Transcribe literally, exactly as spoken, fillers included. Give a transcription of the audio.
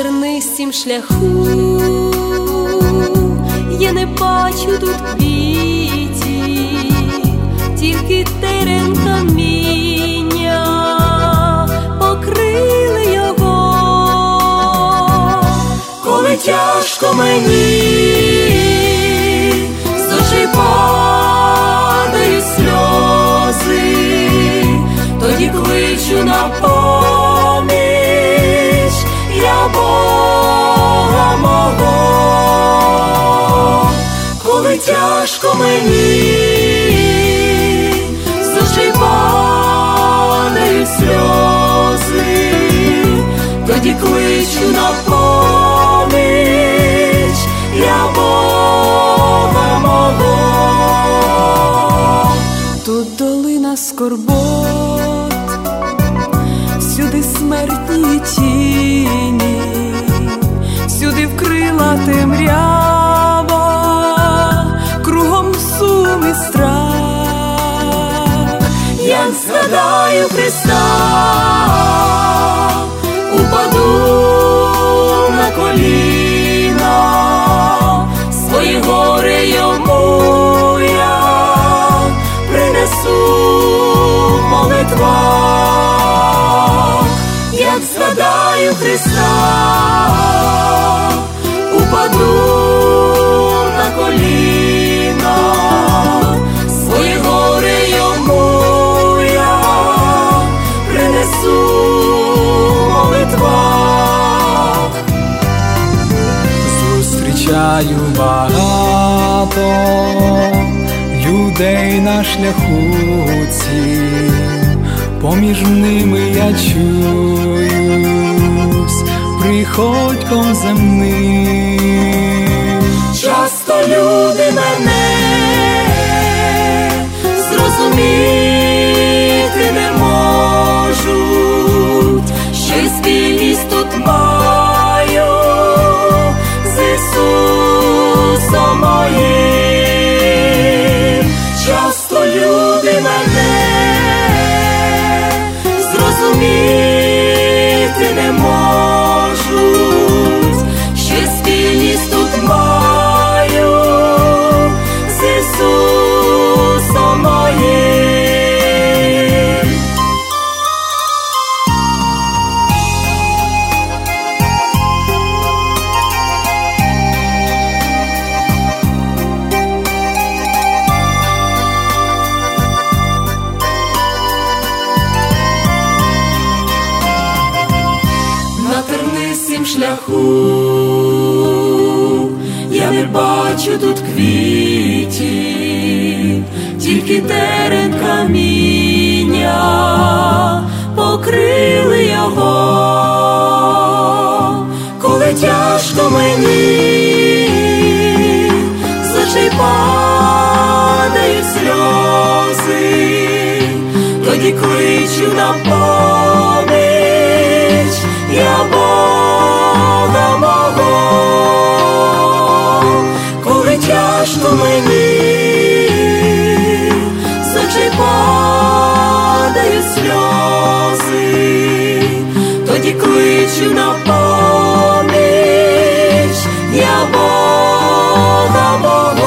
тернистім шляху я не бачу тут квітів, тільки терен каміння покрили його. Коли тяжко мені, з очей падають сльози, тоді кличу на поміч я Бога мого. Коли тяжко мені, з очей падають сльози, тоді кличу на поміч я Бога мого. Тут долина скорбот, всюди смертні тіні, всюди вкрила темрява, кругом сум і страх. Як згадаю Христа, упаду на коліна, свої горе йому я принесу в молитвах. Як згадаю Христа, упаду на коліна, свої горе йому я принесу в молитвах. Зустрічаю багато людей на шляху цім, поміж ними я чуюсь приходьком земним. Часто люди мене зрозуміти не можуть, що й спільність тут маю з Ісусом моїм. Часто люди мене зрозуміти не можуть, що й спільність тут маю з Ісусом моїм. На тернистім шляху я не бачу тут квітів, тільки терен каміння покрили його. Коли тяжко мені, з очей падають сльози, тоді кличу на поміч я Бога мого. Коли тяжко мені, з очей падають сльози, тоді кличу на поміч я Бога мого.